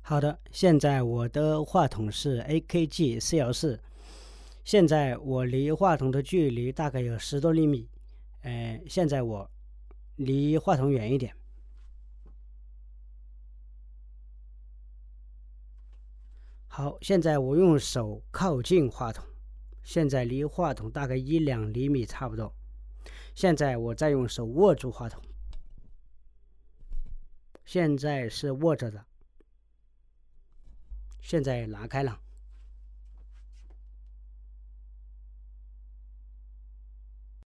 好的，现在我的话筒是 AKG 414，现在我离话筒的距离大概有10多厘米，现在我离话筒远一点。好，现在我用手靠近话筒，现在离话筒大概1-2厘米差不多。现在我再用手握住话筒，现在是握着的，现在拿开了。